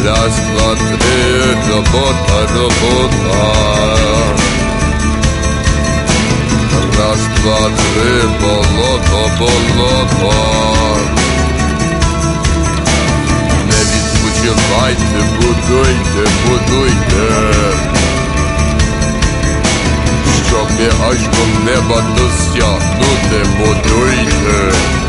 Раз, два, три, робота, робота. Раз, два, три, болото, болото. Не відпочивайте, будуйте, будуйте, щоб аж до неба досягнути, будуйте.